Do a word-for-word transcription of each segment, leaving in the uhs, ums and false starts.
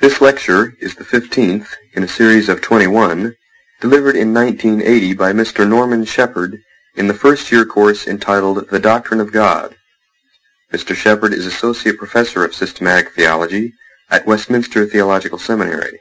This lecture is the fifteenth in a series of twenty-one, delivered in nineteen eighty by Mister Norman Shepherd in the first-year course entitled The Doctrine of God. Mister Shepherd is Associate Professor of Systematic Theology at Westminster Theological Seminary.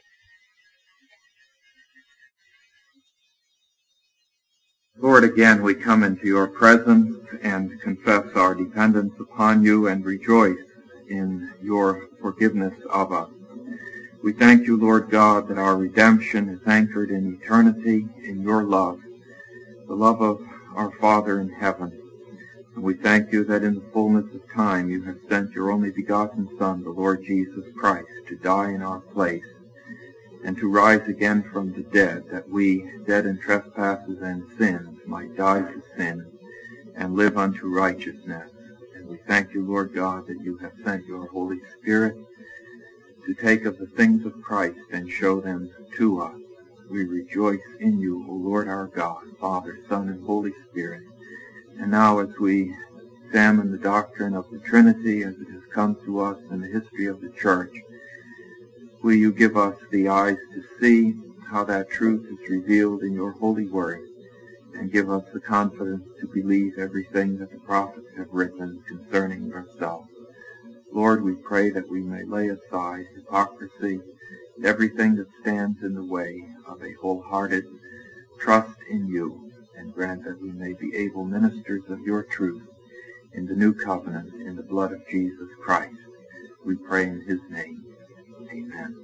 Lord, again we come into your presence and confess our dependence upon you and rejoice in your forgiveness of us. We thank you, Lord God, that our redemption is anchored in eternity, in your love, the love of our Father in heaven. And we thank you that in the fullness of time you have sent your only begotten Son, the Lord Jesus Christ, to die in our place and to rise again from the dead, that we, dead in trespasses and sins, might die to sin and live unto righteousness. And we thank you, Lord God, that you have sent your Holy Spirit to take of the things of Christ and show them to us. We rejoice in you, O Lord our God, Father, Son, and Holy Spirit. And now as we examine the doctrine of the Trinity as it has come to us in the history of the Church, will you give us the eyes to see how that truth is revealed in your holy word, and give us the confidence to believe everything that the prophets have written concerning yourself. Lord, we pray that we may lay aside hypocrisy, everything that stands in the way of a wholehearted trust in you, and grant that we may be able ministers of your truth in the new covenant, in the blood of Jesus Christ. We pray in his name. Amen.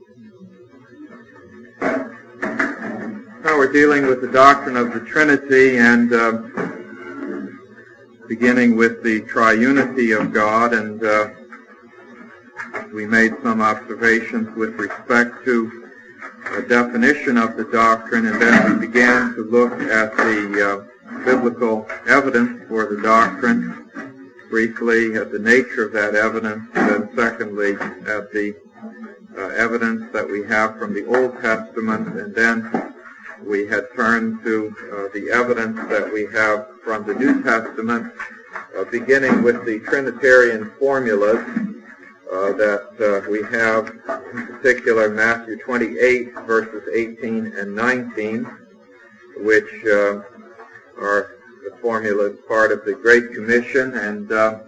Now we're dealing with the doctrine of the Trinity, and uh, beginning with the triunity of God, and uh, we made some observations with respect to a definition of the doctrine, and then we began to look at the uh, biblical evidence for the doctrine, briefly at the nature of that evidence, and then secondly at the uh, evidence that we have from the Old Testament, and then we had turned to uh, the evidence that we have from the New Testament, uh, beginning with the Trinitarian formulas uh, that uh, we have, in particular Matthew twenty-eight, verses eighteen and nineteen, which uh, are the formulas part of the Great Commission, and uh,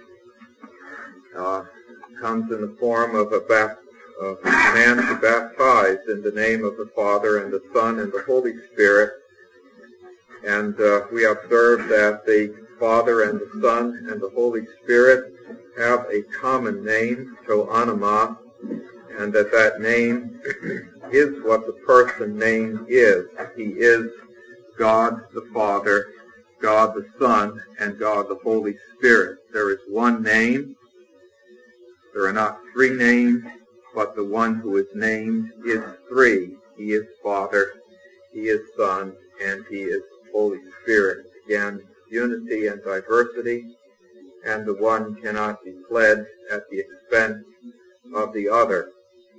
uh, comes in the form of a baptism. Uh, command to baptize in the name of the Father and the Son and the Holy Spirit. And uh, we observe that the Father and the Son and the Holy Spirit have a common name, to anima, and that that name is what the person name is. He is God the Father, God the Son, and God the Holy Spirit. There is one name. There are not three names, but the one who is named is three. He is Father, he is Son, and he is Holy Spirit. Again, unity and diversity, and the one cannot be fled at the expense of the other.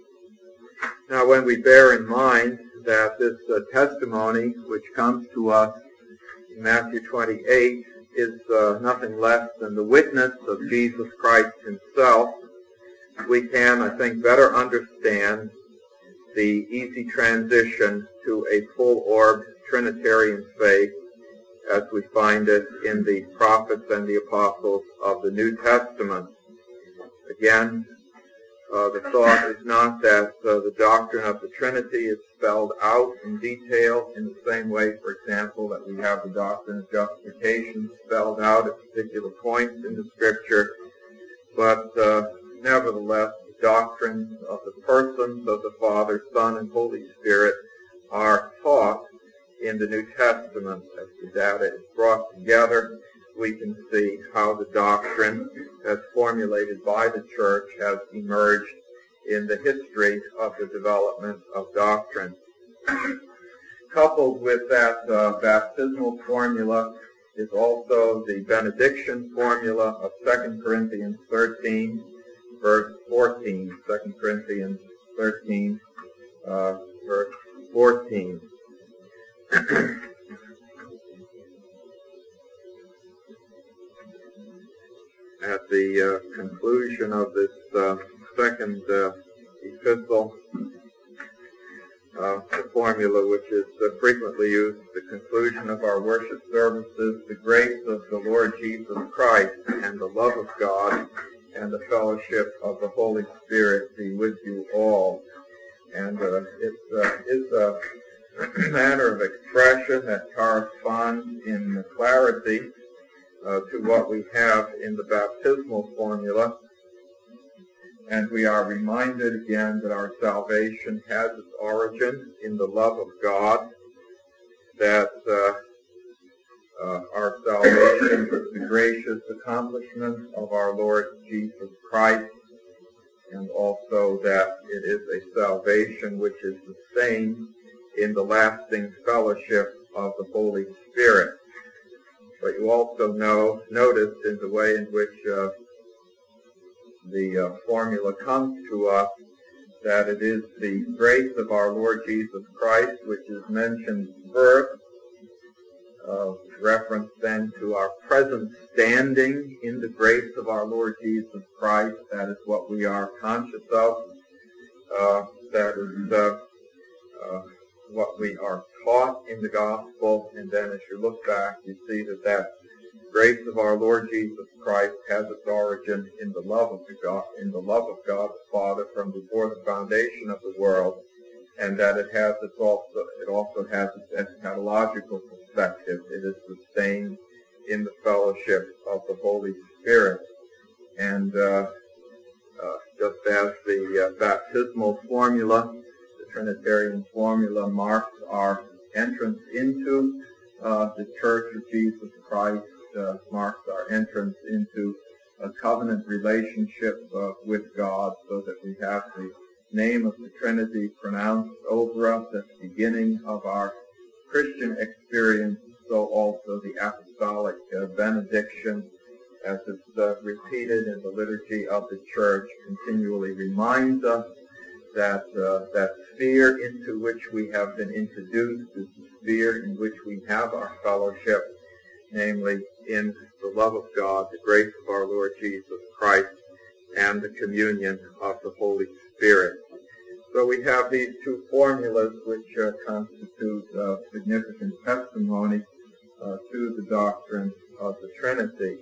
Now, when we bear in mind that this uh, testimony, which comes to us in Matthew twenty-eight, is uh, nothing less than the witness of Jesus Christ himself, we can, I think, better understand the easy transition to a full-orbed Trinitarian faith as we find it in the prophets and the apostles of the New Testament. Again, uh, the thought is not that uh, the doctrine of the Trinity is spelled out in detail in the same way, for example, that we have the doctrine of justification spelled out at particular points in the Scripture, but uh, nevertheless, the doctrines of the persons of the Father, Son, and Holy Spirit are taught in the New Testament. As the data is brought together, we can see how the doctrine, as formulated by the Church, has emerged in the history of the development of doctrine. Coupled with that uh, baptismal formula is also the benediction formula of Second Corinthians thirteen, verse fourteen, Second Corinthians thirteen, uh, verse fourteen. At the uh, conclusion of this uh, second uh, epistle, uh, the formula which is uh, frequently used at the conclusion of our worship services: the grace of the Lord Jesus Christ and the love of God and the fellowship of the Holy Spirit be with you all. And uh, it uh, is a manner of expression that corresponds in clarity uh, to what we have in the baptismal formula. And we are reminded again that our salvation has its origin in the love of God, that uh, uh, our salvation is the gracious accomplishment of our Lord Jesus Christ, and also that it is a salvation which is sustained in the lasting fellowship of the Holy Spirit. But you also know, notice in the way in which uh, the uh, formula comes to us, that it is the grace of our Lord Jesus Christ which is mentioned first, uh, reference then to our present standing in the grace of our Lord Jesus Christ. That is what we are conscious of. Uh, that is uh, uh, what we are taught in the gospel. And then as you look back, you see that that grace of our Lord Jesus Christ has its origin in the love of the God, in the love of God the Father from before the foundation of the world, and that it has its also it also has its eschatological perspective. It is sustained in the fellowship of the Holy Spirit, and uh, uh, just as the uh, baptismal formula, the Trinitarian formula, marks our entrance into uh, the Church of Jesus Christ. Uh, marks our entrance into a covenant relationship uh, with God, so that we have the name of the Trinity pronounced over us at the beginning of our Christian experience. So also the apostolic uh, benediction, as it's uh, repeated in the liturgy of the Church, continually reminds us that uh, that sphere into which we have been introduced is the sphere in which we have our fellowship, namely in the love of God, the grace of our Lord Jesus Christ, and the communion of the Holy Spirit. So we have these two formulas which uh, constitute uh, significant testimony uh, to the doctrine of the Trinity.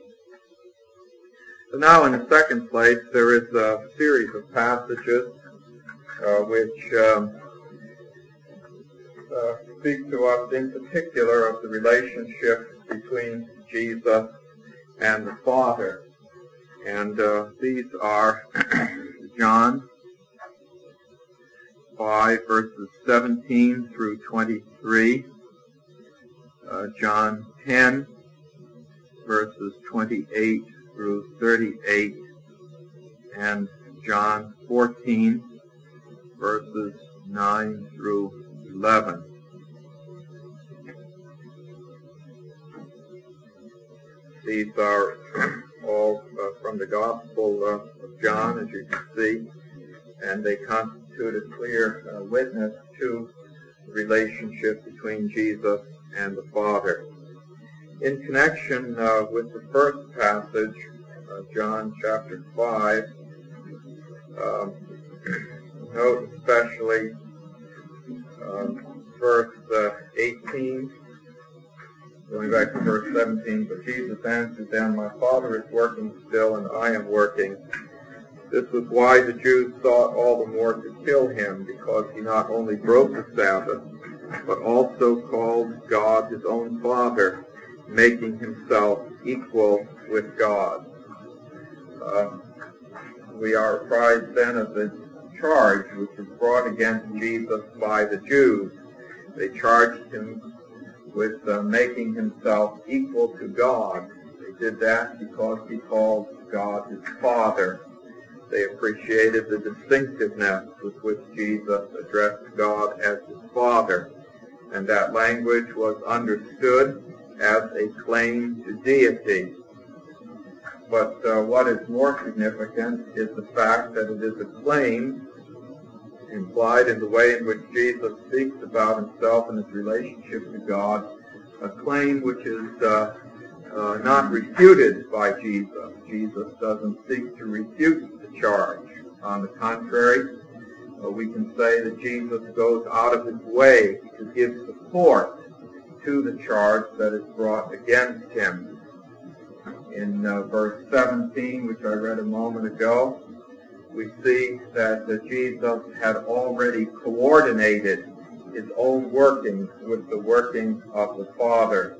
So now in the second place, there is a series of passages uh, which um, uh, speak to us in particular of the relationship between Jesus and the Father. And uh, these are John five, verses seventeen through twenty-three, uh, John ten, verses twenty-eight through thirty-eight, and John fourteen, verses nine through eleven. These are all uh, from the Gospel uh, of John, as you can see, and they constitute a clear uh, witness to the relationship between Jesus and the Father. In connection uh, with the first passage, uh, John chapter five, um, note especially uh, verse uh, eighteen. Going back to verse seventeen, but Jesus answered them, "My Father is working still, and I am working." This was why the Jews sought all the more to kill him, because he not only broke the Sabbath, but also called God his own Father, making himself equal with God. Uh, we are apprised then of the charge which is brought against Jesus by the Jews. They charged him with uh, making himself equal to God. They did that because he called God his Father. They appreciated the distinctiveness with which Jesus addressed God as his Father, and that language was understood as a claim to deity. But uh, what is more significant is the fact that it is a claim implied in the way in which Jesus speaks about himself and his relationship to God, a claim which is uh, uh, not refuted by Jesus. Jesus doesn't seek to refute the charge. On the contrary, uh, we can say that Jesus goes out of his way to give support to the charge that is brought against him. In uh, verse seventeen, which I read a moment ago, we see that uh, Jesus had already coordinated his own working with the working of the Father.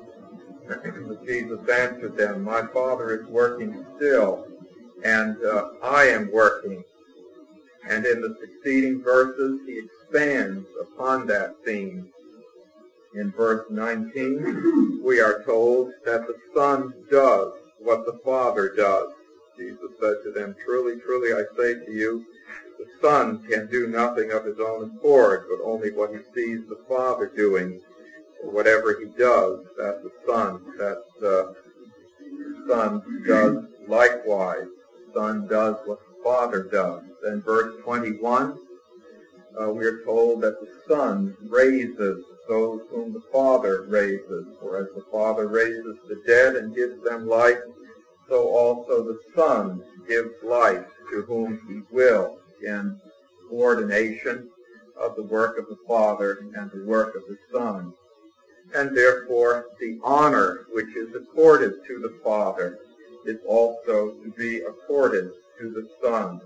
Jesus answered them, "My Father is working still, and uh, I am working." And in the succeeding verses, he expands upon that theme. In verse nineteen, we are told that the Son does what the Father does. Jesus said to them, "Truly, truly, I say to you, the Son can do nothing of his own accord, but only what he sees the Father doing. Whatever he does, that the Son, that uh, the Son does likewise. The Son does what the Father does." Then verse twenty-one, uh, we are told that the Son raises those whom the Father raises. For as the Father raises the dead and gives them life, so also the Son gives life to whom he will. Again, coordination of the work of the Father and the work of the Son. And therefore, the honor which is accorded to the Father is also to be accorded to the Son,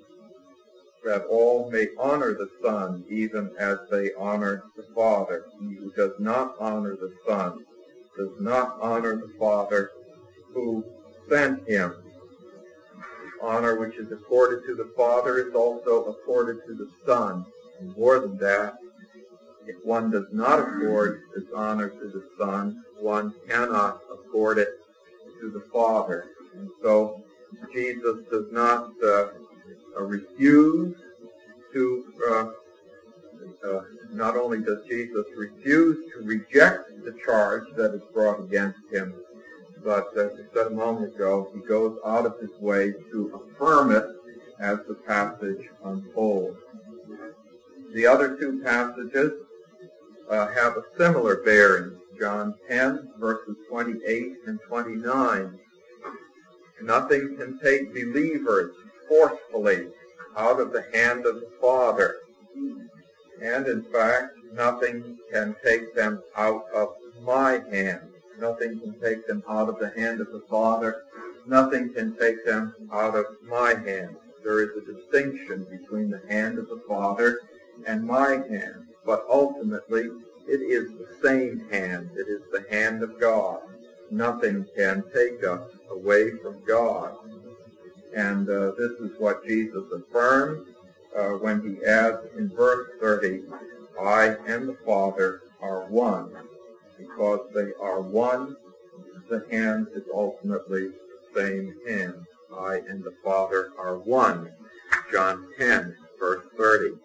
that all may honor the Son even as they honor the Father. He who does not honor the Son does not honor the Father who sent him. The honor which is accorded to the Father is also accorded to the Son. And more than that, if one does not accord this honor to the Son, one cannot accord it to the Father. And so Jesus does not uh, uh, refuse to, uh, uh, not only does Jesus refuse to reject the charge that is brought against him, but as we said a moment ago, he goes out of his way to affirm it as the passage unfolds. The other two passages uh, have a similar bearing. John ten, verses twenty-eight and twenty-nine. Nothing can take believers forcefully out of the hand of the Father. And in fact, nothing can take them out of my hand. Nothing can take them out of the hand of the Father. Nothing can take them out of my hand. There is a distinction between the hand of the Father and my hand. But ultimately, it is the same hand. It is the hand of God. Nothing can take us away from God. And uh, this is what Jesus affirms uh, when he adds in verse thirty, "I and the Father are one." Because they are one, the hand is ultimately the same hand. I and the Father are one. John ten, verse thirty.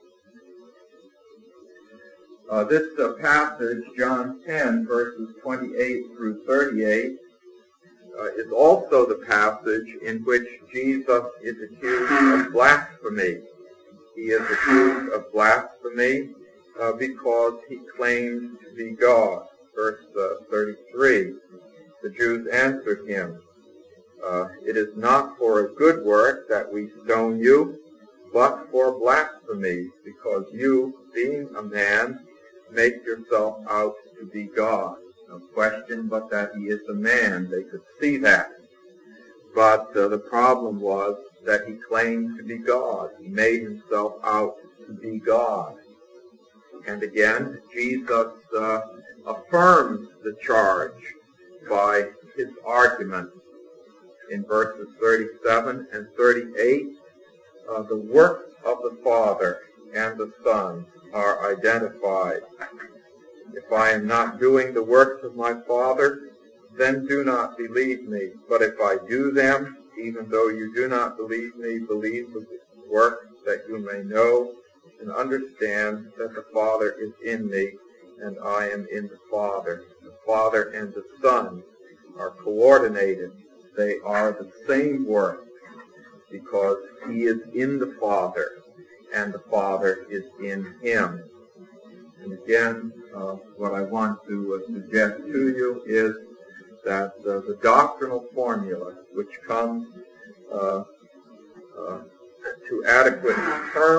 Uh, this uh, passage, John ten, verses twenty-eight through thirty-eight, uh, is also the passage in which Jesus is accused of blasphemy. He is accused of blasphemy uh, because he claims to be God. Verse uh, thirty-three, the Jews answered him, uh, "It is not for a good work that we stone you, but for blasphemy, because you, being a man, make yourself out to be God." No question but that he is a man. They could see that. But uh, the problem was that he claimed to be God. He made himself out to be God. And again, Jesus uh, affirms the charge by his argument. In verses thirty-seven and thirty-eight, uh, the works of the Father and the Son are identified. "If I am not doing the works of my Father, then do not believe me. But if I do them, even though you do not believe me, believe the works, that you may know and understand that the Father is in me, and I am in the Father." The Father and the Son are coordinated. They are the same work because he is in the Father and the Father is in him. And again, uh, what I want to uh, suggest to you is that uh, the doctrinal formula which comes uh, uh, to adequate terms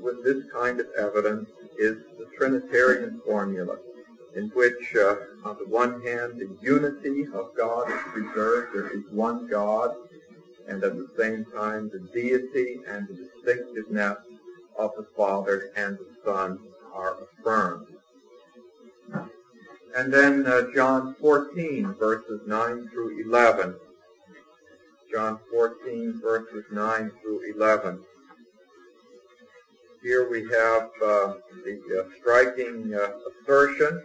with this kind of evidence is the Trinitarian formula, in which, uh, on the one hand, the unity of God is preserved. There is one God, and at the same time, the deity and the distinctiveness of the Father and the Son are affirmed. And then uh, John fourteen, verses nine through eleven. John fourteen, verses nine through eleven. Here we have uh, the uh, striking uh, assertion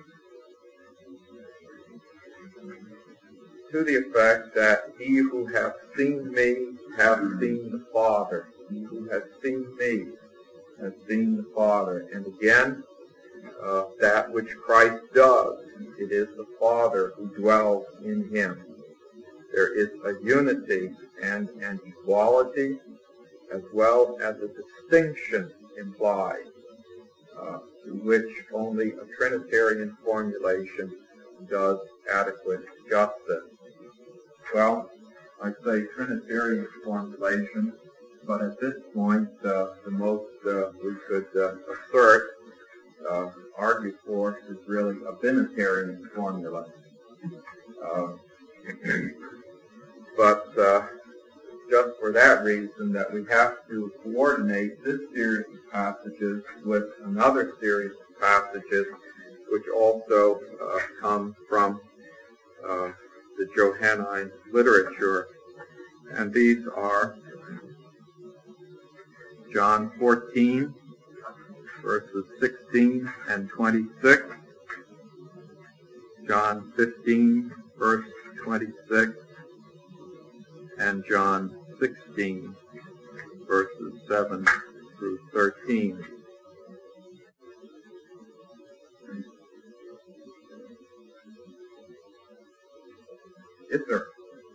to the effect that he who hath seen me hath seen the Father. He who has seen me has seen the Father. And again, uh, that which Christ does, it is the Father who dwells in him. There is a unity and an equality, as well as a distinction implied, uh, to which only a Trinitarian formulation does adequate justice. Well, I say Trinitarian formulation, but at this point, uh, the most uh, we could uh, assert, uh, argue for, is really a Binitarian formula. Uh, but uh, just for that reason, that we have to coordinate this series of passages with another series of passages which also uh, come from uh, the Johannine literature. And these are John fourteen, verses sixteen and twenty-six, John fifteen, verse twenty-six, and John sixteen, verses seven through thirteen. Yes, sir.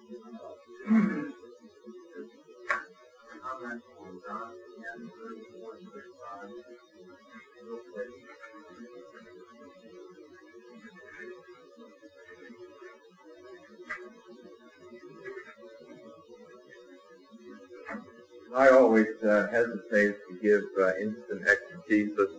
I always uh, hesitate to give uh, instant exegesis,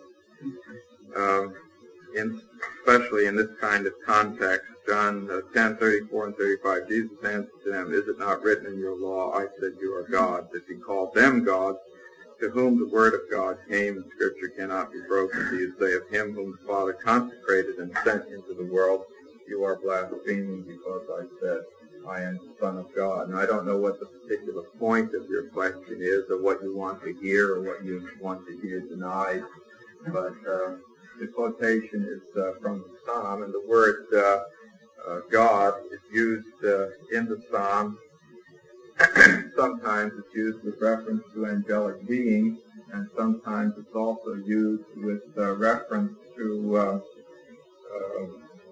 um, in, especially in this kind of context. John uh, ten, thirty-four and thirty-five, Jesus answered to them, "Is it not written in your law, I said you are gods? If he called them gods, to whom the word of God came, and Scripture cannot be broken, do you say of him whom the Father consecrated and sent into the world, you are blaspheming because I said, I am the Son of God." And I don't know what the particular point of your question is, or what you want to hear, or what you want to hear denied, but uh, the quotation is uh, from the Psalm, and the word uh, uh, God is used uh, in the Psalm. Sometimes it's used with reference to angelic beings, and sometimes it's also used with uh, reference to uh, uh,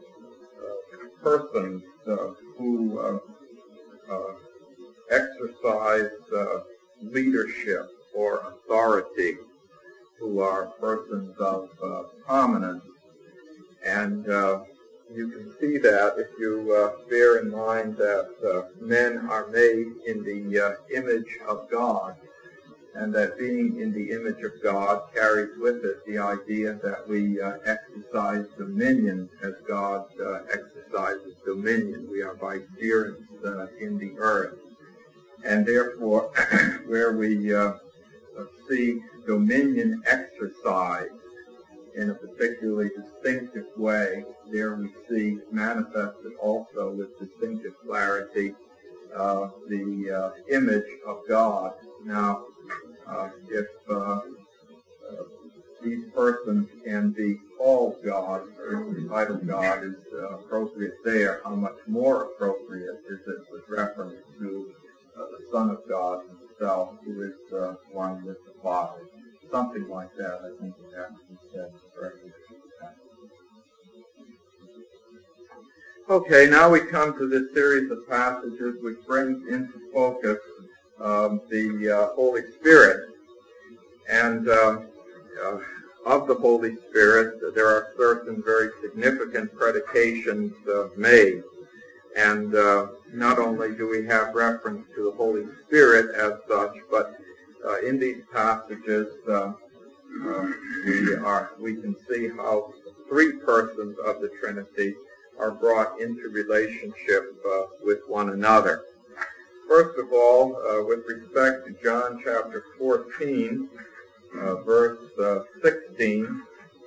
uh, persons uh, who uh, uh, exercise uh, leadership or authority, who are persons of uh, prominence. And uh, you can see that if you uh, bear in mind that uh, men are made in the uh, image of God, and that being in the image of God carries with it the idea that we uh, exercise dominion as God uh, exercises dominion. We are vicegerents uh, in the earth. And therefore, where we uh, see dominion exercised in a particularly distinctive way, there we see manifested also with distinctive clarity uh, the uh, image of God. Now, uh, if uh, uh, these persons can be called God, or the title God is uh, appropriate there, how much more appropriate is it with reference to uh, the Son of God himself, who is uh, one with the Father? Something like that, I think, would have to be said correctly. Okay, now we come to this series of passages which brings into focus um, the uh, Holy Spirit. And uh, uh, of the Holy Spirit, there are certain very significant predications uh, made. And uh, not only do we have reference to the Holy Spirit as such, but uh, in these passages, uh, uh, we are we can see how three persons of the Trinity are brought into relationship uh, with one another. First of all, uh, with respect to John chapter fourteen, uh, verse uh, sixteen,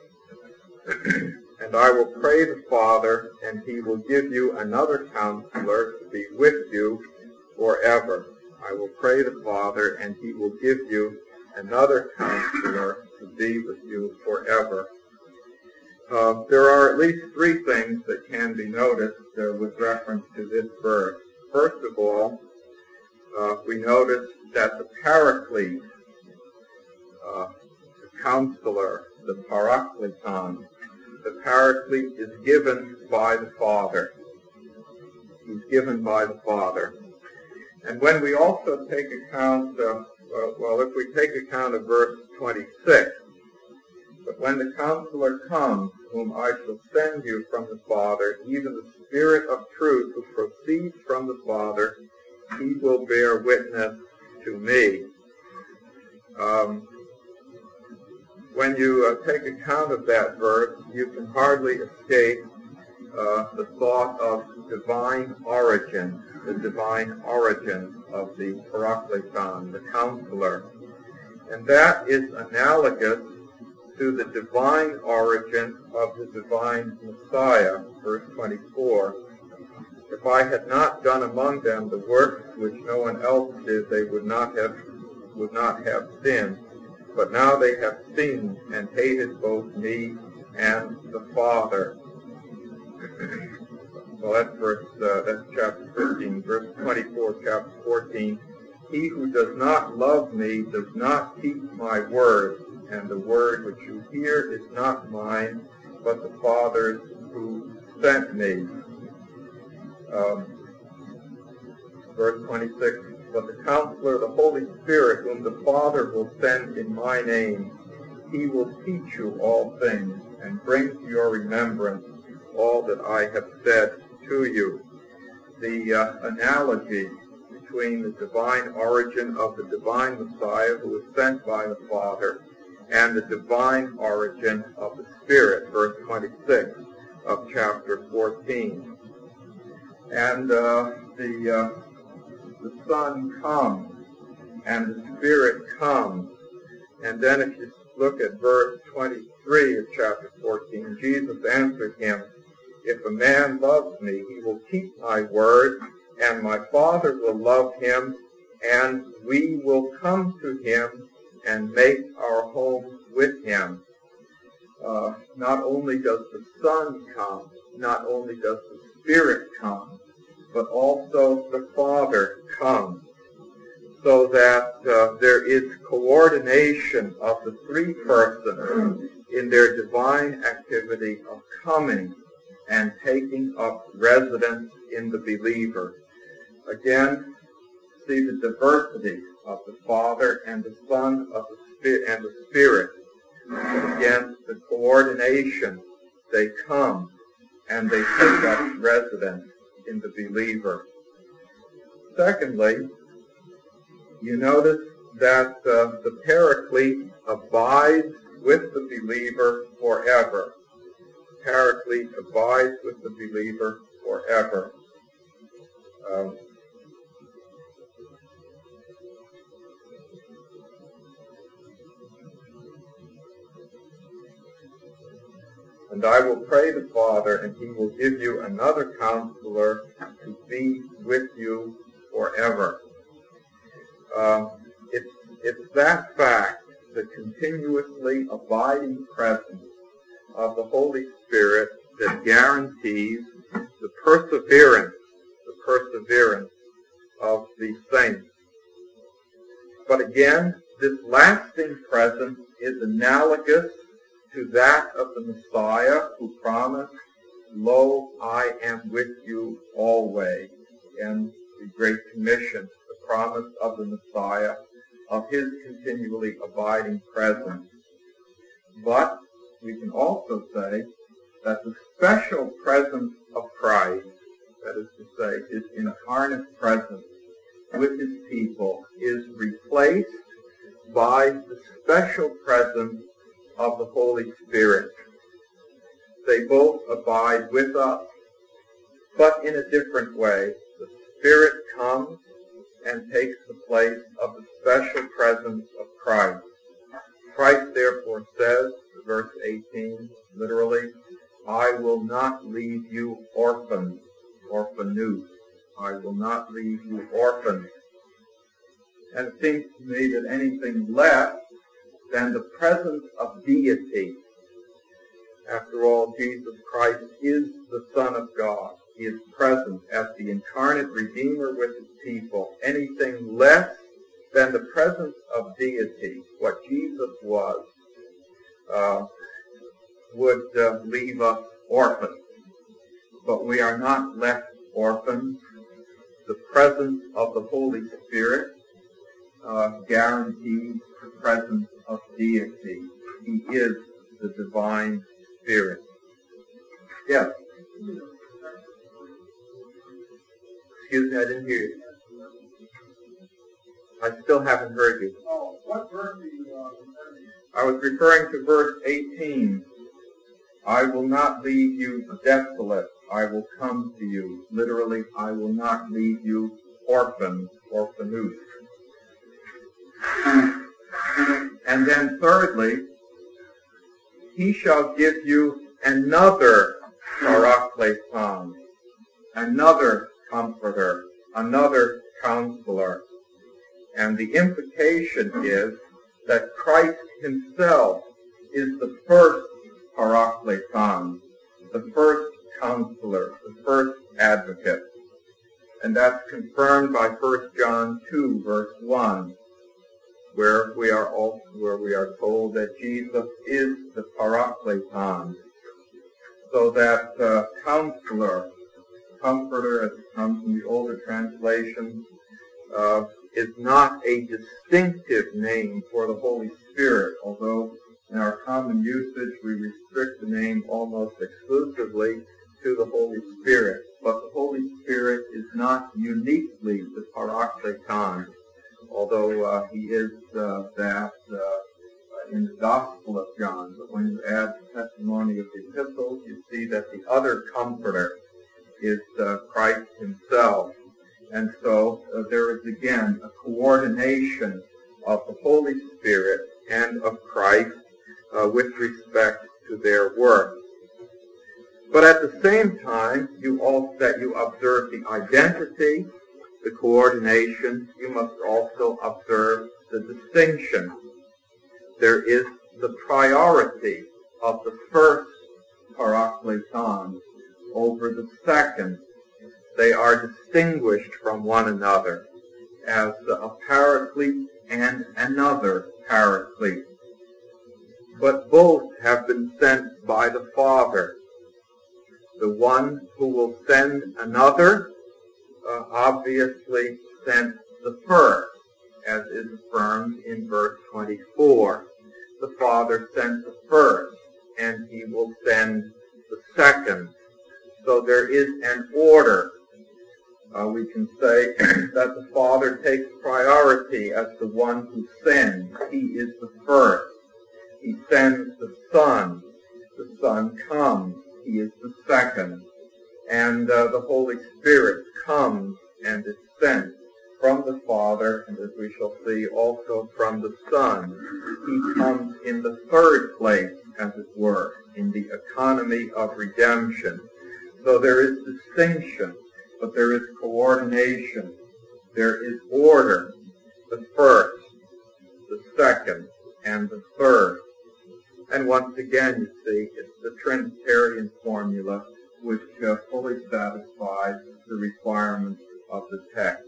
and I will pray the Father, and he will give you another counselor to be with you forever. I will pray the Father, and he will give you another counselor to be with you forever. Uh, there are at least three things that can be noticed uh, with reference to this verse. First of all, uh, we notice that the Paraclete, uh, the counselor, the Parakleton, the Paraclete is given by the Father. He's given by the Father. And when we also take account of, uh, well, if we take account of verse twenty-six, but when the Counselor comes, whom I shall send you from the Father, even the Spirit of truth who proceeds from the Father, he will bear witness to me. Um, when you uh, take account of that verse, you can hardly escape uh, the thought of divine origin, the divine origin of the Parakleton, the Counselor. And that is analogous to the divine origin of the divine Messiah, verse twenty-four. If I had not done among them the works which no one else did, they would not have would not have sinned. But now they have sinned and hated both me and the Father. Well, that's verse uh, that's chapter fifteen, verse twenty-four, chapter fourteen. He who does not love me does not keep my word, and the word which you hear is not mine, but the Father's who sent me. Um, verse twenty-six, but the Counselor, the Holy Spirit, whom the Father will send in my name, he will teach you all things, and bring to your remembrance all that I have said to you. The uh, analogy between the divine origin of the divine Messiah who was sent by the Father and the divine origin of the Spirit, verse twenty-six of chapter fourteen. And uh, the, uh, the Son comes, and the Spirit comes. And then if you look at verse twenty-three of chapter fourteen, Jesus answered him, if a man loves me, he will keep my word, and my Father will love him, and we will come to him and make our home with him. Uh, not only does the Son come, not only does the Spirit come, but also the Father comes, so that uh, there is coordination of the three persons in their divine activity of coming and taking up residence in the believer. Again, see the diversity of the Father and the Son of the Spirit and the Spirit. Again, the coordination. They come and they take up residence in the believer. Secondly, you notice that uh, the Paraclete abides with the believer forever. The Paraclete abides with the believer forever. Um, And I will pray the Father, and he will give you another counselor to be with you forever. Uh, it's, it's that fact, the continuously abiding presence of the Holy Spirit, that guarantees the perseverance, the perseverance of the saints. But again, this lasting presence is analogous to that of the Messiah who promised, lo, I am with you always, in the Great Commission, the promise of the Messiah, of his continually abiding presence. But we can also say that the special presence of Christ, that is to say, his incarnate presence with his people, is replaced by the special presence of the Holy Spirit. They both abide with us, but in a different way. The Spirit comes and takes the place of the special presence of Christ. Christ therefore says, verse eighteen, literally, I will not leave you orphans, orphanus. I will not leave you orphans. And it seems to me that anything less than the presence of deity. After all, Jesus Christ is the Son of God. He is present as the incarnate Redeemer with his people. Anything less than the presence of deity, what Jesus was, uh, would uh, leave us orphans. But we are not left orphans. The presence of the Holy Spirit uh, guarantees the presence of deity. He is the divine Spirit. Yes? Excuse me, I didn't hear you. I still haven't heard you. Oh, what verse are you uh, referring to? I was referring to verse eighteen. I will not leave you desolate. I will come to you. Literally, I will not leave you orphans, orphanus. And then thirdly, he shall give you another parakleton, another comforter, another counselor. And the implication is that Christ himself is the first parakleton, the first counselor, the first advocate. And that's confirmed by First John two, verse one, where we are also, where we are told that Jesus is the parakleton. So that uh, counselor, comforter, as it comes in the older translations, uh, is not a distinctive name for the Holy Spirit, although in our common usage we restrict the name almost exclusively to the Holy Spirit. But the Holy Spirit is not uniquely the parakleton, although uh, he is uh, that uh, in the Gospel of John. But when you add the testimony of the epistles, you see that the other comforter is uh, Christ himself. And so uh, there is again a coordination of the Holy Spirit and of Christ uh, with respect to their work. But at the same time, you also, that you observe the identity, the coordination, you must also observe the distinction. There is the priority of the first parakleton over the second. They are distinguished from one another as a paraclete and another paraclete. But both have been sent by the Father. The one who will send another uh, obviously sent the first, as is affirmed in verse twenty-four. The Father sent the first, and he will send the second. So there is an order. Uh, we can say that the Father takes priority as the one who sends. He is the first. He sends the Son. The Son comes. He is the second. And uh, the Holy Spirit comes and is sent from the Father, and as we shall see, also from the Son. He comes in the third place, as it were, in the economy of redemption. So there is distinction, but there is coordination. There is order. The first, the second, and the third. And once again, you see, it's the Trinitarian formula which uh, fully satisfies the requirements of the text.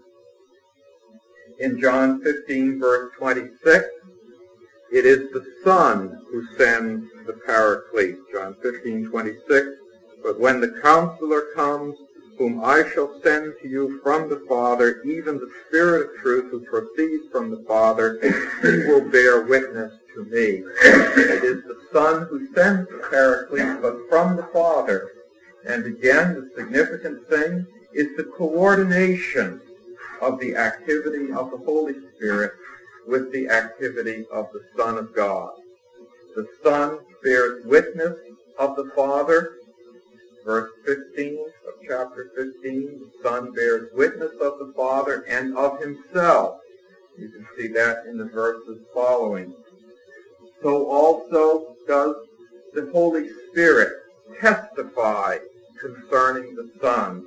In John fifteen, verse twenty-six, it is the Son who sends the Paraclete. John fifteen, twenty-six, but when the Counselor comes, whom I shall send to you from the Father, even the Spirit of truth who proceeds from the Father, he will bear witness to me. It is the Son who sends the Paraclete, but from the Father. And again, the significant thing is the coordination of the activity of the Holy Spirit with the activity of the Son of God. The Son bears witness of the Father. Verse fifteen of chapter fifteen, the Son bears witness of the Father and of himself. You can see that in the verses following. So also does the Holy Spirit testify concerning the Son.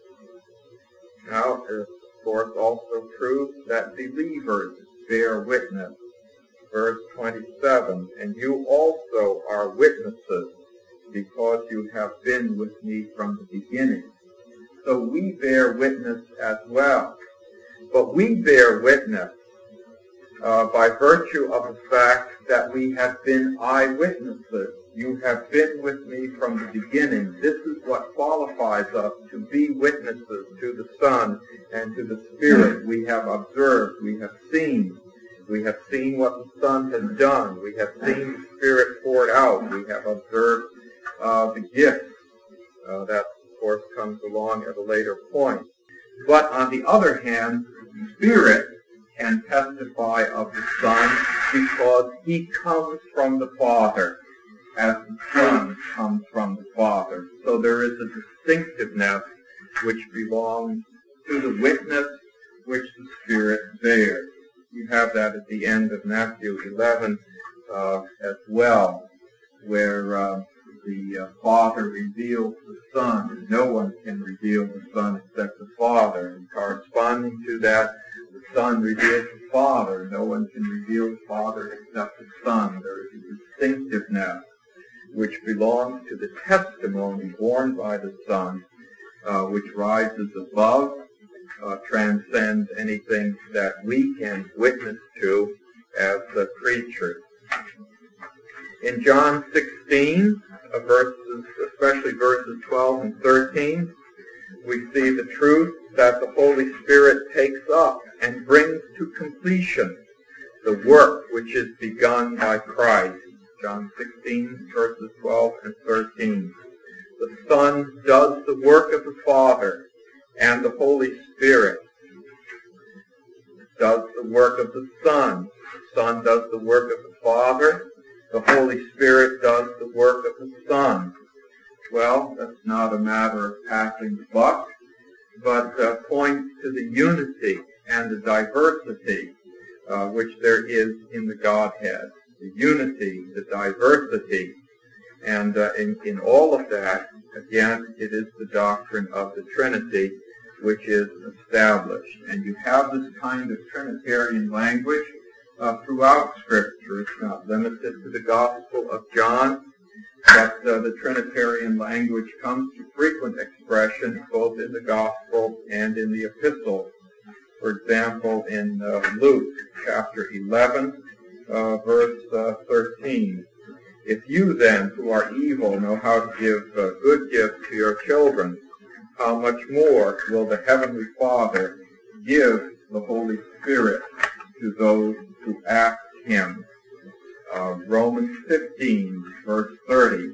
Now, it is of course also true that believers bear witness. Verse twenty-seven, and you also are witnesses, because you have been with me from the beginning. So we bear witness as well. But we bear witness uh, by virtue of the fact that we have been eyewitnesses. You have been with me from the beginning. This is what qualifies us to be witnesses to the Son and to the Spirit. We have observed, we have seen. We have seen what the Son has done. We have seen the Spirit poured out. We have observed uh, the gifts. Uh, that, of course, comes along at a later point. But on the other hand, the Spirit can testify of the Son because he comes from the Father, as the Son comes from the Father. So there is a distinctiveness which belongs to the witness which the Spirit bears. You have that at the end of Matthew eleven uh, as well, where uh, the uh, Father reveals the Son, and no one can reveal the Son except the Father. And corresponding to that, the Son reveals the Father. No one can reveal the Father except the Son. There is a distinctiveness which belongs to the testimony borne by the Son, uh, which rises above, uh, transcends anything that we can witness to as uh, creatures. In John sixteen, uh, verses, especially verses twelve and thirteen, we see the truth that the Holy Spirit takes up and brings to completion the work which is begun by Christ. John sixteen, verses twelve and thirteen. The Son does the work of the Father, and the Holy Spirit does the work of the Son. The Son does the work of the Father. The Holy Spirit does the work of the Son. Well, that's not a matter of passing the buck, but uh, points to the unity and the diversity uh, which there is in the Godhead. The unity, the diversity, and uh, in, in all of that, again, it is the doctrine of the Trinity which is established. And you have this kind of Trinitarian language uh, throughout Scripture. It's not limited to the Gospel of John, but uh, the Trinitarian language comes to frequent expression both in the Gospel and in the Epistles. For example, in uh, Luke chapter eleven, uh, verse uh, thirteen. If you then, who are evil, know how to give uh, good gifts to your children, how much more will the Heavenly Father give the Holy Spirit to those who ask Him? Uh, Romans fifteen, verse thirty.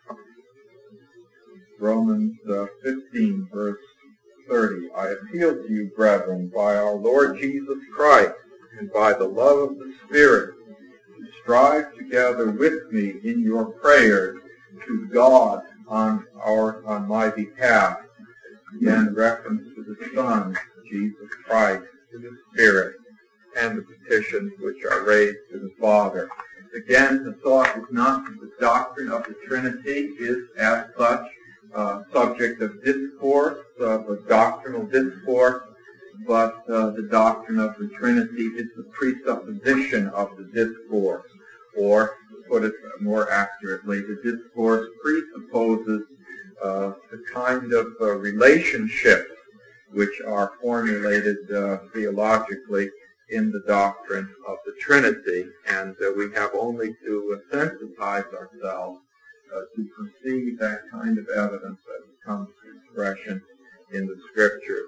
Romans uh, fifteen, verse thirty. I appeal to you, brethren, by our Lord Jesus Christ, and by the love of the Spirit, to strive together with me in your prayers to God on our on my behalf. Again, reference to the Son, Jesus Christ, to the Spirit, and the petitions which are raised to the Father. Again, the thought is not that the doctrine of the Trinity is, as such, uh, subject of discourse, uh, but doctrinal discourse, but uh, the doctrine of the Trinity is the presupposition of the discourse, or, to put it more accurately, the discourse presupposes uh, the kind of uh, relationships which are formulated uh, theologically in the doctrine of the Trinity, and uh, we have only to uh, sensitize ourselves uh, to perceive that kind of evidence as it comes to expression in the Scriptures.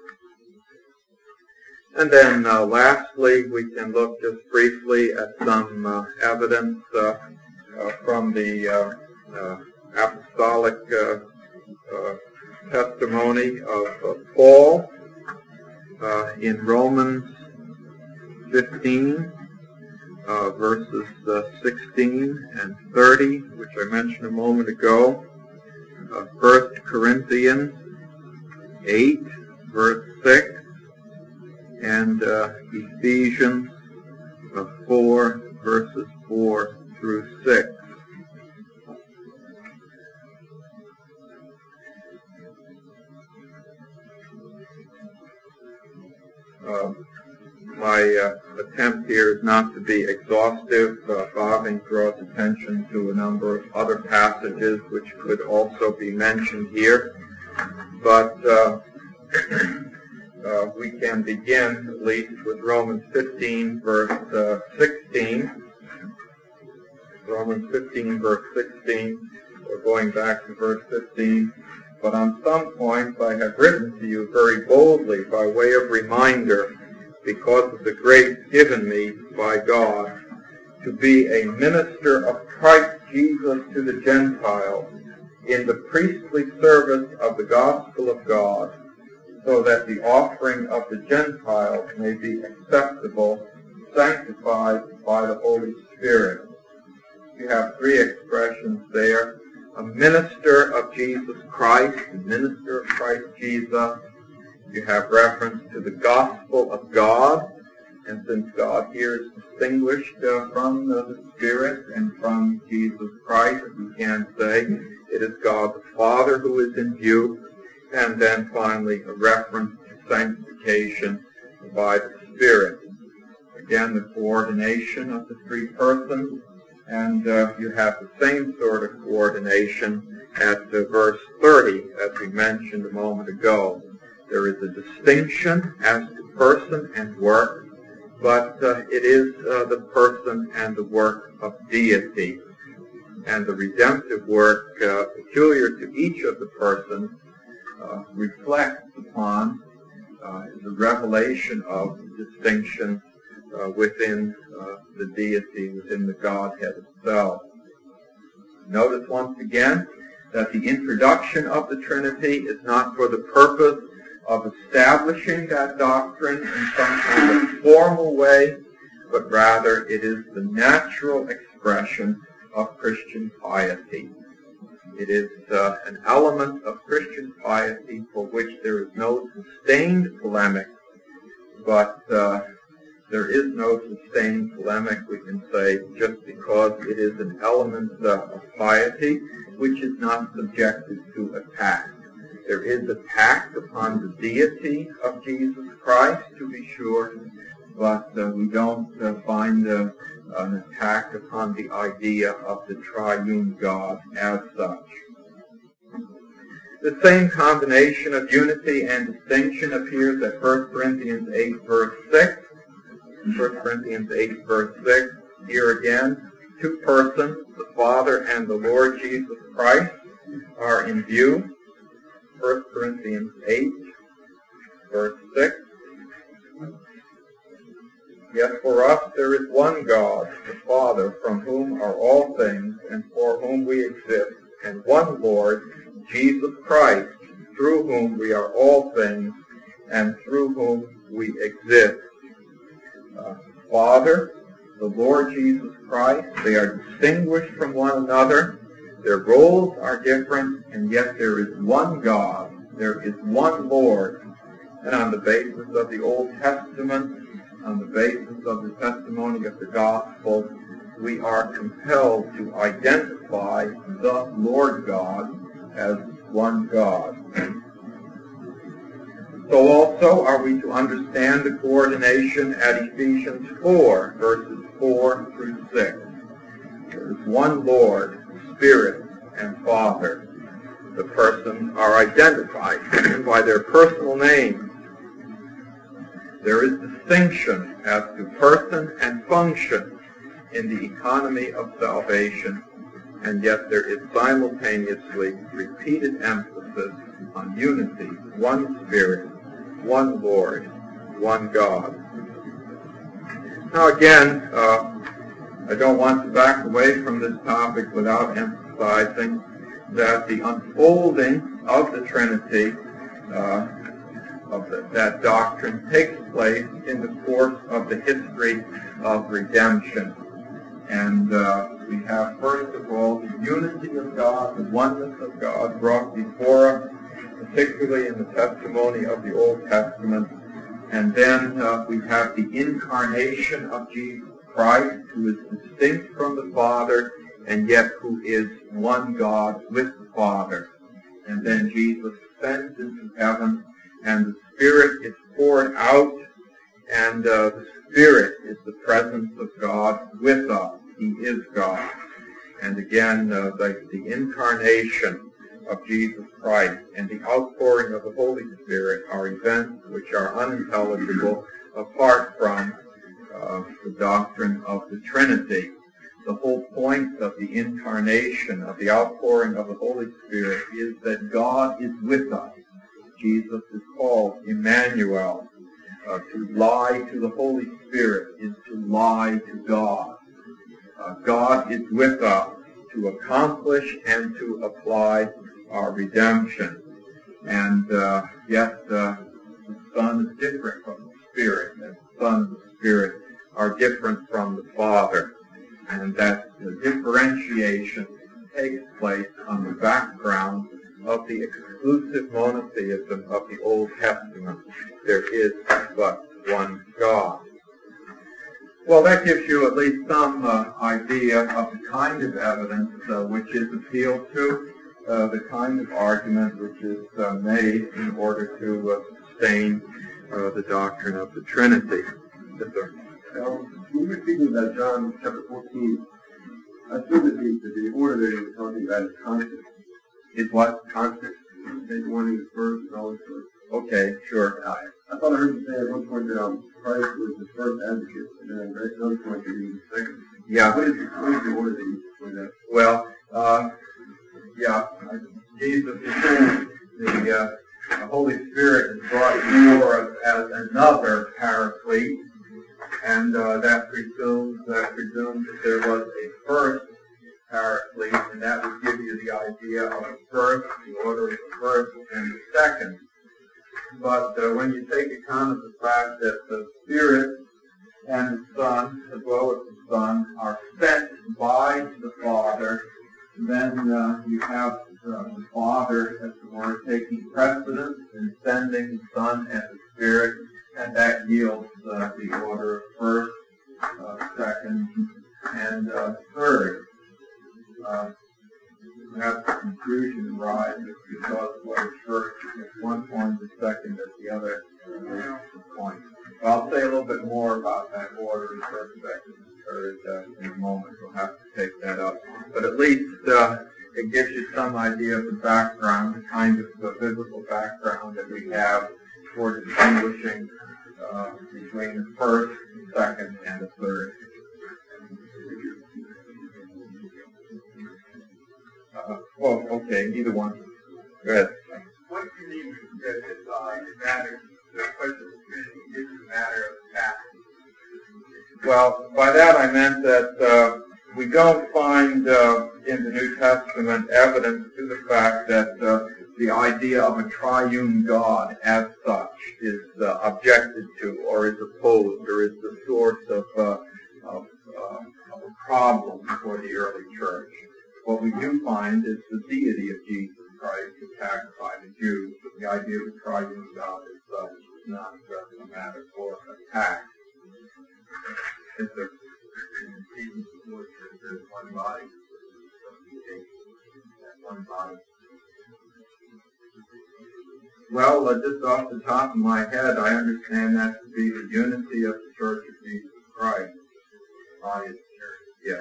And then uh, lastly, we can look just briefly at some uh, evidence uh, uh, from the uh, uh, apostolic uh, uh, testimony of uh, Paul uh, in Romans fifteen, uh, verses uh, sixteen and thirty, which I mentioned a moment ago. Uh, First Corinthians eight, verse six, and uh, Ephesians uh, four, verses four through six. Uh, my uh, attempt here is not to be exhaustive. Uh, Bhavin draws attention to a number of other passages which could also be mentioned here. But uh, uh, we can begin at least with Romans fifteen, verse uh, sixteen. Romans fifteen, verse sixteen, or going back to verse fifteen. But on some points I have written to you very boldly by way of reminder, because of the grace given me by God, to be a minister of Christ Jesus to the Gentiles, in the priestly service of the gospel of God, so that the offering of the Gentiles may be acceptable, sanctified by the Holy Spirit. You have three expressions there. A minister of Jesus Christ, a minister of Christ Jesus. You have reference to the gospel of God, and since God here is distinguished uh, from uh, the Spirit and from Jesus Christ, we can say it is God the Father who is in view. And then finally a reference to sanctification by the Spirit. Again, the coordination of the three persons. And uh, you have the same sort of coordination at uh, verse thirty, as we mentioned a moment ago. There is a distinction as to person and work, but uh, it is uh, the person and the work of deity. And the redemptive work uh, peculiar to each of the persons uh, reflects upon uh, the revelation of distinction uh, within uh, the deity, within the Godhead itself. Notice once again that the introduction of the Trinity is not for the purpose of establishing that doctrine in some kind of formal way, but rather it is the natural expression of Christian piety. It is uh, an element of Christian piety for which there is no sustained polemic, but uh, there is no sustained polemic, we can say, just because it is an element uh, of piety which is not subjected to attack. There is attack upon the deity of Jesus Christ, to be sure, but uh, we don't uh, find uh, an attack upon the idea of the triune God as such. The same combination of unity and distinction appears at First Corinthians eight, verse six. First Corinthians eight, verse six. Here again, two persons, the Father and the Lord Jesus Christ, are in view. First Corinthians eight, verse six. Yet for us there is one God, the Father, from whom are all things, and for whom we exist, and one Lord, Jesus Christ, through whom we are all things, and through whom we exist. Uh, Father, the Lord Jesus Christ, they are distinguished from one another. Their roles are different, and yet there is one God, there is one Lord. And on the basis of the Old Testament, on the basis of the testimony of the gospel, we are compelled to identify the Lord God as one God. So also are we to understand the coordination at Ephesians four, verses four through six. There is one Lord, Spirit, and Father. The persons are identified by their personal names. There is distinction as to person and function in the economy of salvation, and yet there is simultaneously repeated emphasis on unity, one Spirit, one Lord, one God. Now again, uh, I don't want to back away from this topic without emphasizing that the unfolding of the Trinity, uh, of the, that doctrine, takes place in the course of the history of redemption. And uh, we have, first of all, the unity of God, the oneness of God brought before us, particularly in the testimony of the Old Testament. And then uh, we have the incarnation of Jesus Christ, who is distinct from the Father, and yet who is one God with the Father. And then Jesus ascends into heaven, and the Spirit is poured out, and uh, the Spirit is the presence of God with us. He is God. And again, uh, the, the incarnation of Jesus Christ and the outpouring of the Holy Spirit are events which are unintelligible apart from uh, the doctrine of the Trinity. The whole point of the incarnation, of the outpouring of the Holy Spirit, is that God is with us. Jesus is called Emmanuel. Uh, to lie to the Holy Spirit is to lie to God. Uh, God is with us to accomplish and to apply our redemption. And uh, yet uh, the Son is different from the Spirit, and the Son and the Spirit are different from the Father. And that the differentiation takes place on the background of the exclusive monotheism of the Old Testament. There is but one God. Well, that gives you at least some uh, idea of the kind of evidence uh, which is appealed to, uh, the kind of argument which is uh, made in order to uh, sustain uh, the doctrine of the Trinity. Yes, sir. Now, when we're speaking about John chapter fourteen, I assume that the, that the order that he was talking about is constant. Is what? Constant. Maybe one who was first and all this sort. Okay, sure. I, I thought I heard you say at one point that um, Christ was the first advocate, and then at another point that he was the second. Yeah. What is the, what is the order that you pointed out? Well, uh, yeah, Jesus is saying the, uh, the Holy Spirit is brought before us as another paraclete, and uh, that presumes that presumes that there was a first paraclete, and that would give you the idea of the first, the order of the first and the second. But uh, when you take account of the fact that the Spirit and the Son, as well as the Son, are sent by the Father, then uh, you have uh, the Father, as it were, taking precedence in sending the Son and the Spirit, and that yields uh, the order of first, uh, second, and uh, third. Uh, perhaps the confusion arises because what is first at one point is second at the other uh, point. But I'll say a little bit more about that order in first, second, and third uh, in a moment. We'll have to take that up. But at least uh, it gives you some idea of the background, the kind of the biblical background that we have for distinguishing uh, between the first, the second, and the third. Uh, well, okay, either one. Go ahead. What do you mean that this uh, matter, the question of the Trinity is a matter of fact? Well, by that I meant that uh, we don't find uh, in the New Testament evidence to the fact that uh, the idea of a triune God as such is uh, objected to or is opposed or is the source of, uh, of, uh, of a problem for the early church. What we do find is the deity of Jesus Christ attacked by the Jews, but the idea of a triune God as such is not uh, a matter for attack. Is there one body? One body. Well, uh, just off the top of my head, I understand that to be the unity of the Church of Jesus Christ. Body of the Church. Yes.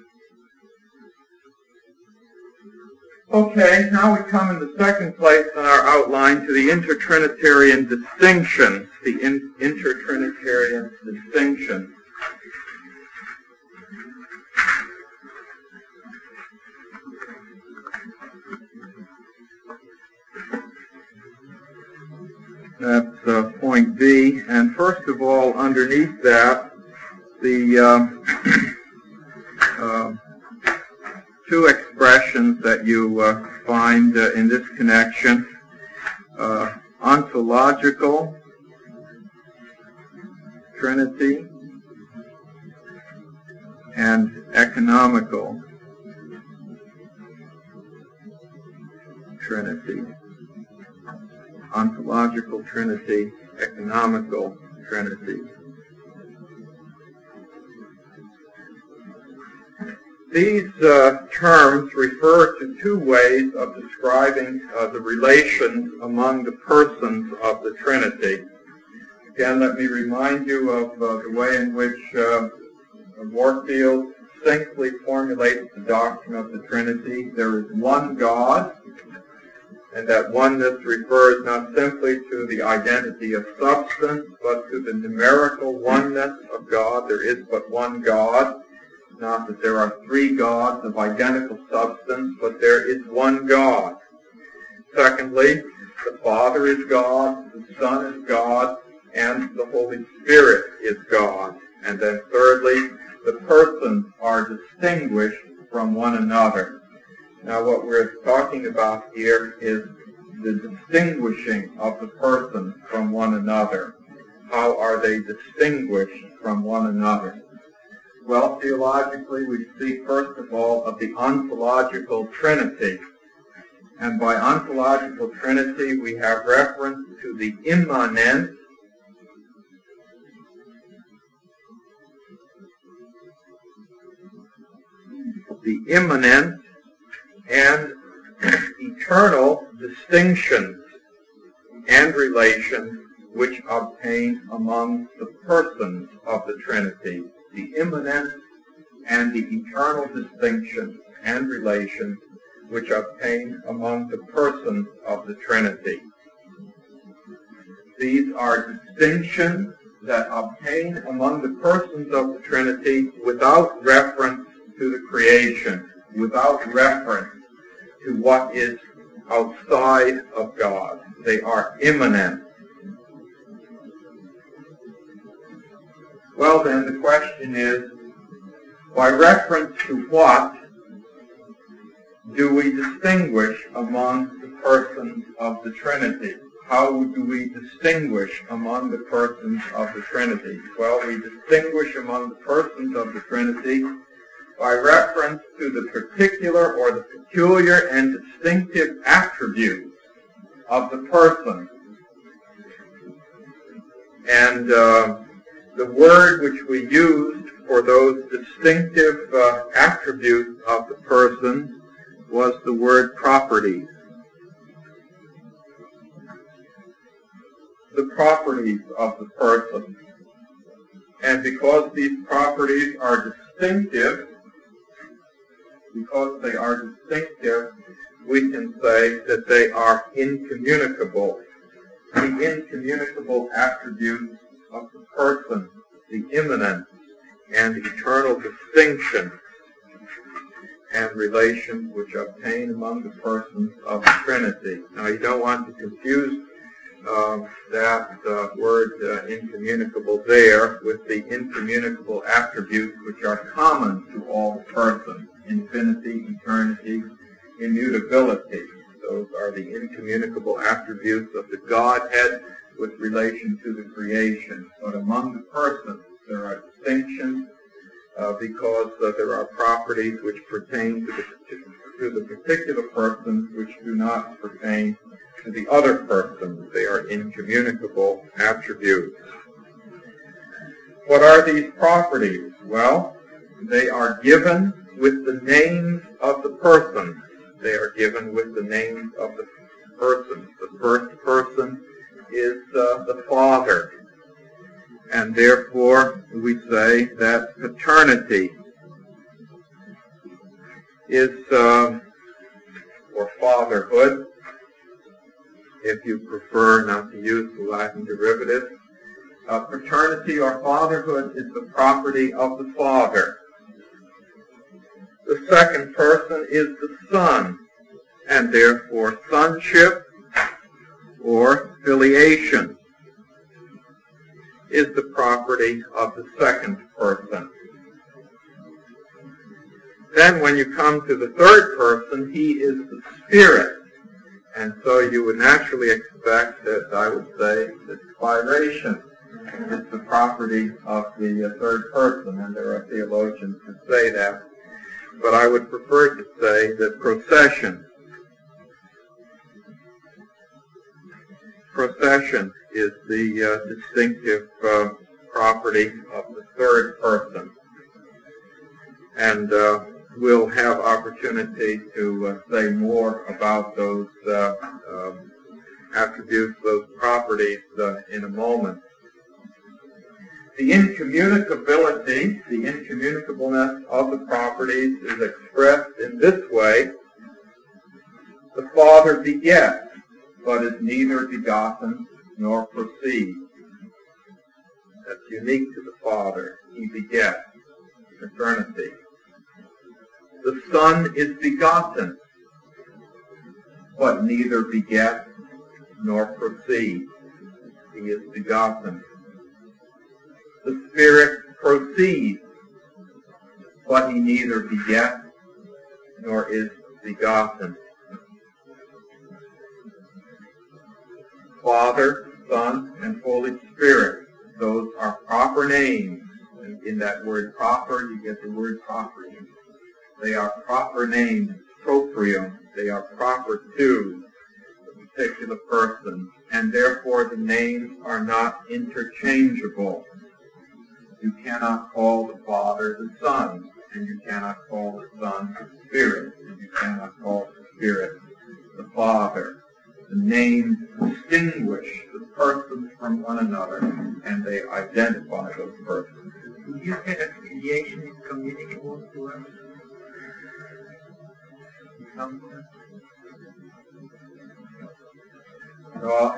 Okay, now we come in the second place in our outline to the intertrinitarian distinctions. The in, intertrinitarian distinctions. That's uh, point B. And first of all, underneath that, the uh, uh, two expressions that you uh, find uh, in this connection, uh, ontological Trinity and economical Trinity. Ontological Trinity, economical Trinity. These uh, terms refer to two ways of describing uh, the relations among the persons of the Trinity. Again, let me remind you of uh, the way in which uh, Warfield succinctly formulates the doctrine of the Trinity. There is one God, and that oneness refers not simply to the identity of substance, but to the numerical oneness of God. There is but one God. Not that there are three gods of identical substance, but there is one God. Secondly, the Father is God, the Son is God, and the Holy Spirit is God. And then thirdly, the persons are distinguished from one another. Now what we're talking about here is the distinguishing of the persons from one another. How are they distinguished from one another? Well, theologically, we speak first of all of the ontological Trinity. And by ontological Trinity, we have reference to the immanent, the immanent and eternal distinctions and relations which obtain among the persons of the Trinity. The immanent and the eternal distinctions and relations which obtain among the persons of the Trinity. These are distinctions that obtain among the persons of the Trinity without reference to the creation, without reference to what is outside of God. They are immanent. Well then, the question is, by reference to what do we distinguish among the persons of the Trinity? How do we distinguish among the persons of the Trinity? Well, we distinguish among the persons of the Trinity by reference to the particular or the peculiar and distinctive attributes of the person. And uh, the word which we used for those distinctive uh, attributes of the person was the word properties. The properties of the person. And because these properties are distinctive, because they are distinctive, we can say that they are incommunicable. The incommunicable attributes of the person, the immanent and eternal distinction and relations which obtain among the persons of the Trinity. Now, you don't want to confuse uh, that uh, word uh, incommunicable there with the incommunicable attributes which are common to all the persons: infinity, eternity, immutability. Those are the incommunicable attributes of the Godhead with relation to the creation. But among the persons, there are distinctions uh, because uh, there are properties which pertain to the, to the particular persons which do not pertain to the other persons. They are incommunicable attributes. What are these properties? Well, they are given with the names of the persons. They are given with the names of the persons. The first person is uh, the Father. And therefore, we say that paternity is, uh, or fatherhood, if you prefer not to use the Latin derivative, uh, paternity or fatherhood is the property of the Father. The second person is the Son, and therefore sonship or filiation is the property of the second person. Then when you come to the third person, he is the Spirit. And so you would naturally expect that I would say that spiration It's the property of the uh, third person, and there are theologians who say that. But I would prefer to say that procession, procession is the uh, distinctive uh, property of the third person. And uh, we'll have opportunity to uh, say more about those uh, um, attributes, those properties uh, in a moment. The incommunicability, the incommunicableness of the properties is expressed in this way. The Father begets, but is neither begotten nor proceeds. That's unique to the Father. He begets eternity. The Son is begotten, but neither begets nor proceeds. He is begotten. The Spirit proceeds, but he neither begets nor is begotten. Father, Son, and Holy Spirit, those are proper names. And in that word proper, you get the word property. They are proper names, proprium. They are proper to the particular person, and therefore the names are not interchangeable. You cannot call the Father the Son, and you cannot call the Son the Spirit, and you cannot call the Spirit the Father. The names distinguish the persons from one another, and they identify those persons. Would you say that creation is communicable to us? No,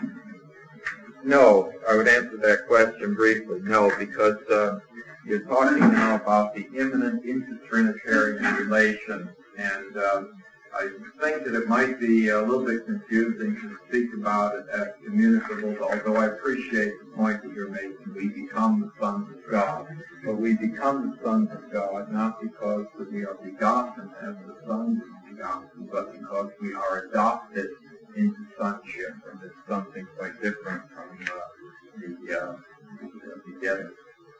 no, I would answer that question briefly. No, because uh, you're talking now about the immanent inter-Trinitarian relation, and uh, I think that it might be a little bit confusing to speak about it as communicable, although I appreciate the point that you're making. We become the sons of God. But we become the sons of God not because that we are begotten as the sons of begotten, but because we are adopted into sonship, and it's something quite different from uh, the uh, begetting.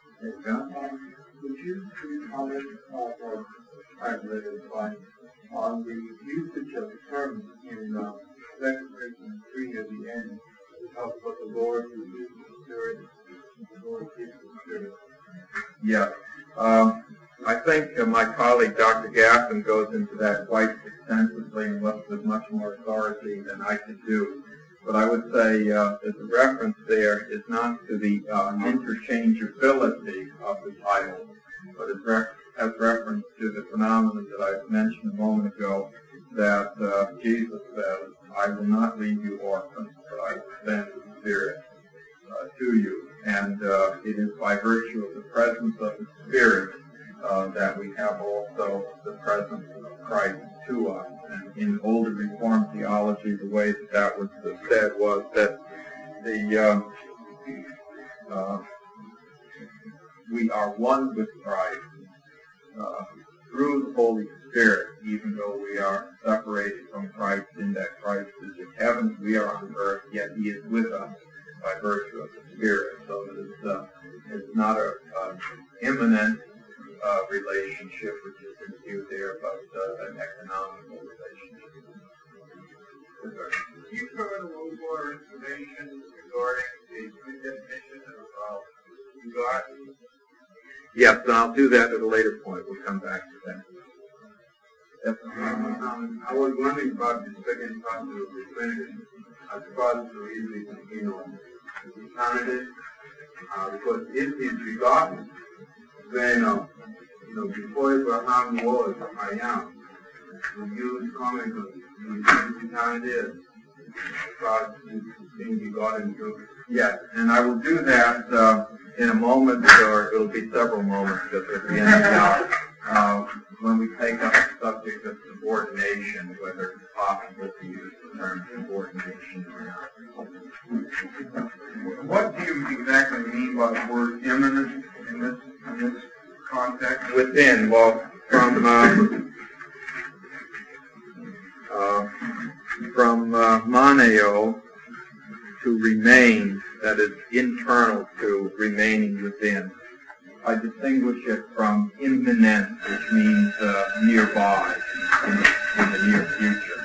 Um, would you please comment uh, or try to let it fine on the usage of terms in uh, Second Corinthians three at the end? It talks about the Lord who is the Spirit, the Lord is the Spirit. Yeah. Um, I think uh, my colleague, Doctor Gaffin, goes into that quite extensively and with much more authority than I could do. But I would say uh, that the reference there is not to the uh, interchangeability of the titles, but is re- has reference to the phenomenon that I mentioned a moment ago, that uh, Jesus says, I will not leave you orphans, but I will send the Spirit uh, to you. And uh, it is by virtue of the presence of the Spirit uh, that we have also the presence of Christ to us. And in older Reformed theology, the way that that was said was that the uh, uh, we are one with Christ uh, through the Holy Spirit, even though we are separated from Christ in that Christ is in heaven, we are on earth, yet he is with us by virtue of the Spirit. So that it's, uh, it's not an immanent uh, relationship which is in view there, but uh, an economical relationship. Can you provide a little more information regarding the definition of God? Yes, and I'll do that at a later point. We'll come back to that. Yes. Um, I was wondering about the second part of the Trinity. I suppose so easily, you know, the candidate, uh, because if he's begotten, then, uh, you know, before Abraham was, I am. When you comment on the candidate, God is being begotten too. Yes, and I will do that uh, in a moment, or it'll be several moments, because at the end of the hour, uh, when we take up the subject of subordination, whether it's possible to use the term subordination or not. What do you exactly mean by the word immanent in this, in this context? Within, well, from um, uh, from uh, moneo, to remain, that is internal to remaining within. I distinguish it from imminent, which means uh, nearby, in, in the near future.